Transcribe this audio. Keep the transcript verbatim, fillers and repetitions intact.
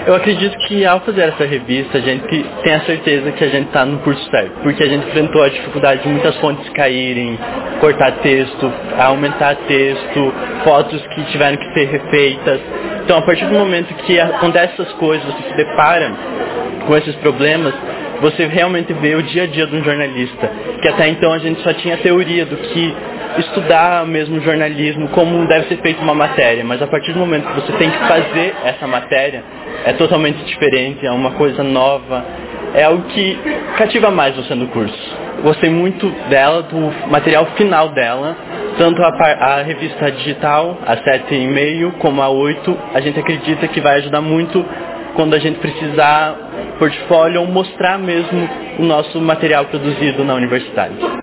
Eu acredito que ao fazer essa revista, a gente tem a certeza que a gente está no curso certo, porque a gente enfrentou a dificuldade de muitas fontes caírem, cortar texto, aumentar texto, fotos que tiveram que ser refeitas. Então, a partir do momento que acontecem essas coisas, você se depara com esses problemas, você realmente vê o dia a dia de um jornalista, que até então a gente só tinha a teoria do que estudar mesmo jornalismo, como deve ser feita uma matéria, mas a partir do momento que você tem que fazer essa matéria, é totalmente diferente, é uma coisa nova, é algo que cativa mais você no curso. Gostei muito dela, do material final dela, tanto a, a revista digital, a sete e meio, como a oito, a gente acredita que vai ajudar muito quando a gente precisar portfólio ou mostrar mesmo o nosso material produzido na universidade.